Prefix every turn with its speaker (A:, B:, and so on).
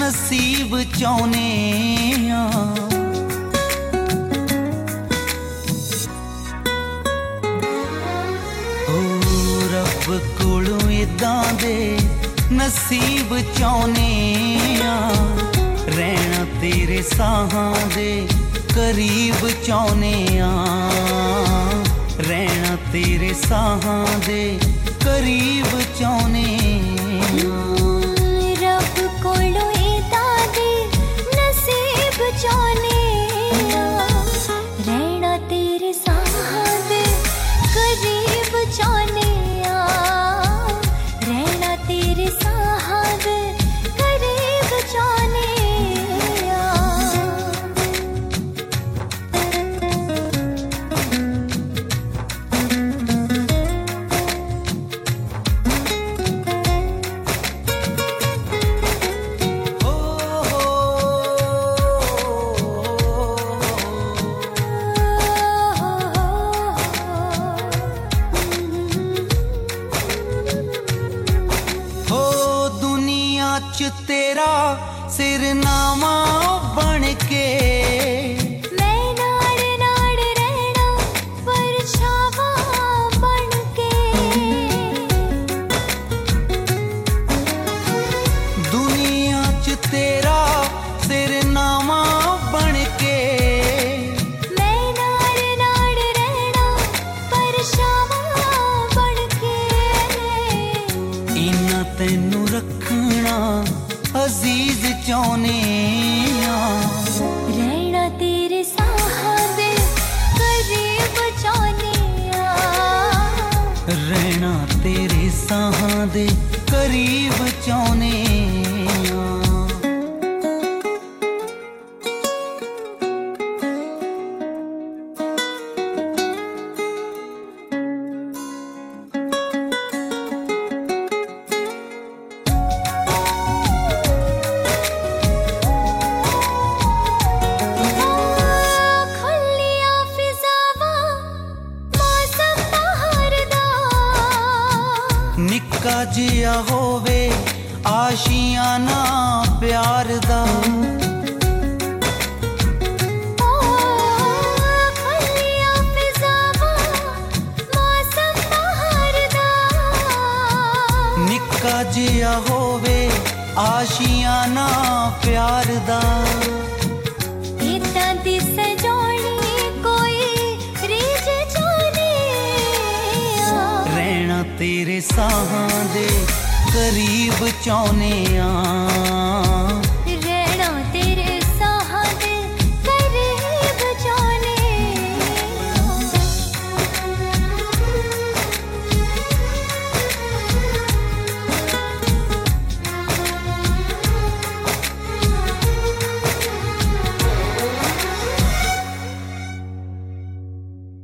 A: नसीब चाहुने आ। ओ रब कोलों इदां दे नसीब चाहुने आ, रहना तेरे साहां दे करीब चाहुने आ, रहना तेरे साहां दे करीब चाहुने आ।
B: रब कोलों इदां दे नसीब चाहुने आ, रहना तेरे साहां दे करीब चाहुने आ, रहना तेरे साहां दे करीब चाहुने आ।
A: च तेरा सिरनामा बन के
B: मैं नाड़ नाड़ रहना परछावा बन के,
A: दुनिया च तेरा सिरनामा बन के,
B: मैं नाड़ नाड़ रहना परछावा बन के,
A: इन्ना तैनू रखना अजीज चाहुने आ,
B: रहना तेरे साहां दे करीब चाहुने आ,
A: रहना तेरे साहां दे करीब चाहुने आ। निक्का जिया होवे आशियाना प्यार दा, निक्का जिया होवे आशियाना प्यार दा,
B: इदां दी सजोनी कोई रीज चाहुने आ,
A: रहना तेरे साहां दे करीब चाहुने आ।